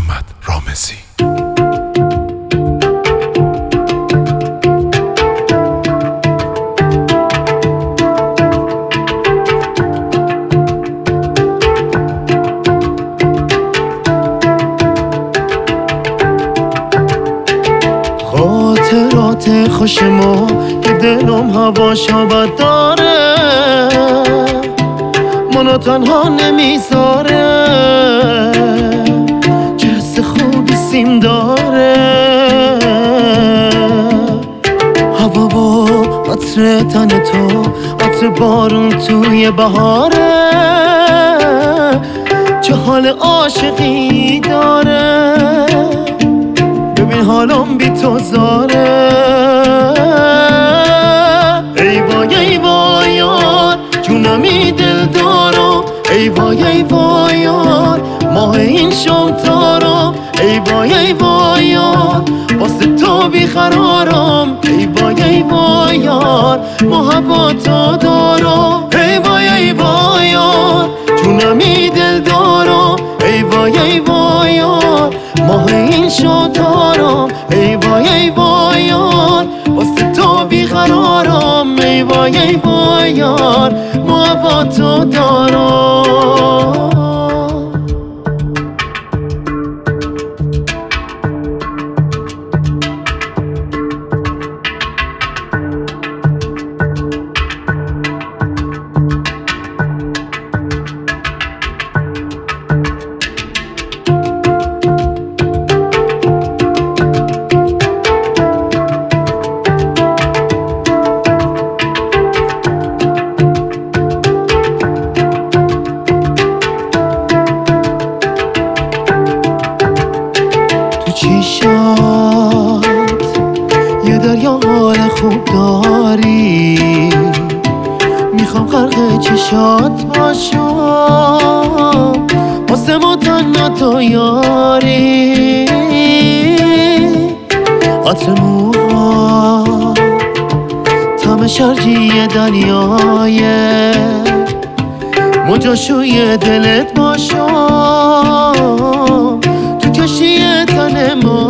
محمد رامزی. خاطرات خوش ما که دلم هواشا بد داره، منو تنها نمیذاره، چه حس خوبی سیم داره، هوا با عطر تن تو، عطر بارون توی بهاره، چه حال عاشقی داره، ببین حالم بی تو زاره. ای وای یار جونمی دل دارم، ای وای یار ماه این شام تارم، ای وای یار واسه تو بیقرارم، ای وای یار محبتو دارم، ای وای یار جونمی دل دارم، ای وای یار ماه این شام تارم، ای وای یار واسه تو بیقرارم، ای وای یار محبتو دارم. چیشات یه دریا حال خوب داری، میخوام غرق چشات باشم، واسه ما تنها تو یاری، عطر موها طعم شرجی دریایه، مجاشوی دلت باشم، تو کشتی تن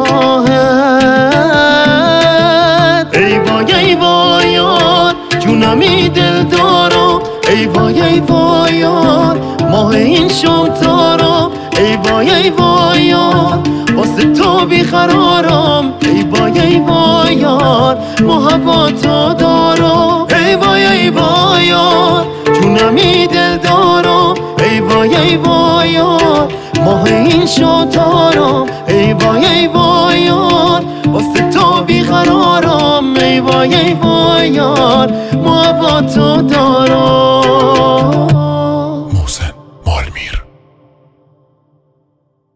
ماهت، ای وای یار جونمی دل دارم، ای وای یار ماه این شام تارم، ای وای یار واسه تو بیقرارم، ای وای یار محبتو دارم، ای وای یار جونمی دل دارم، ای وای یار ماه این شام تارم، ای وای یار واسه تو بیقرارم، ای وای یار محبتو دارم.